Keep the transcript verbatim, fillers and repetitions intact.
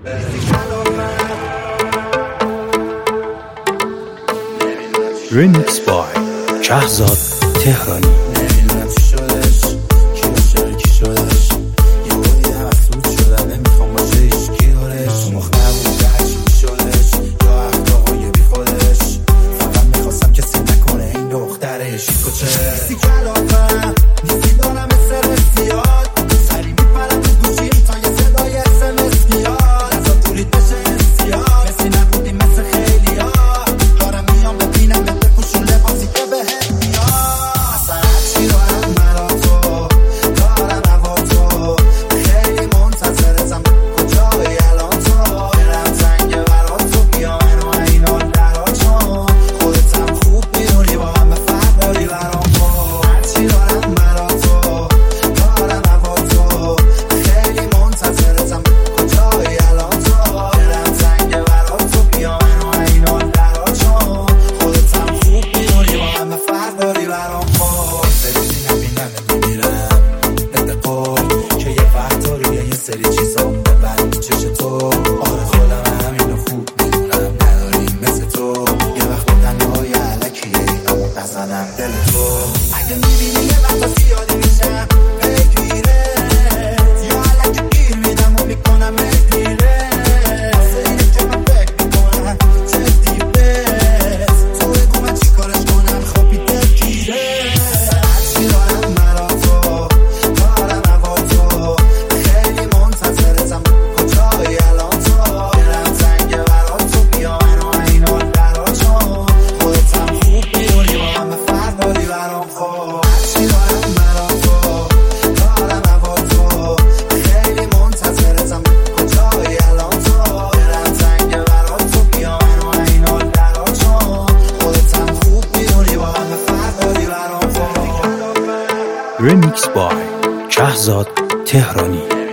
Remix by شهزاد تهرانی. نمیدونم چی شدش، کی باشه کی شدش، یه بودی هم افسود شدم، نمیخوام باشه ایش کی دارش، مخ نبوده هرچی می شدش، یا اخلاقای بی خودش، فقط میخواستم کسی نکنه این دخترش کچه نیستی کلافم، نیستی دارم سر زیاد، سری میپرم تو گوشیم تا یه صدای اسمس بیاد، ازا پولید بشه انسیاد، کسی نبودی مثل خیلی ها، دارم میام ببینم بپوشون لباسی که بهت میاد، اصلا هرچی رو هم مرا تو دارم هوا تو، خیلی منتظرتم کجایی الان تو، برم زنگ برا تو بیا منو این حال درا چون خودتم خوب میدونی با هم بفرداری برام کن، هرچی رو هم مرا تو دارم هوا تو، خیلی منتظرتم کجایی الان تو، برم زنگ برا تو بیا منو این حال درا چون خودتم خوب میدونی با هم بفرداری برام کن، سری نبینم نمیمیرم دست قول که یه وقتا روی یه سری چیزا ببرم چش تو، آره خودم همینو خوب میدونم نداریم مثل تو، یه وقت با تنهای علکیه اینو نزنم دل تو، اگه میبینی یه وقتا زیادی میشم بگیرت یا علکه گیر میدم و میکنم بگیرت، واسه اینه که من فکر میکنم جدی بس تو بگو من چی کارش کنم خوابی دلگیره، هرچی دارم مرا تو دارم هوا تو، خیلی منتظرتم کجایی الان تو، برم زنگ برا تو بیا منو این حال درا چون خودتم خوب میدونی با هم بفرداری برام خود، هرچی دارم مرا تو دارم هوا تو، خیلی منتظرتم کجایی الان تو، برم زنگ برا تو بیا منو این حال درا چون خودتم خوب میدونی با هم بفرداری برام خود. Remix by شهزاد تهرانی.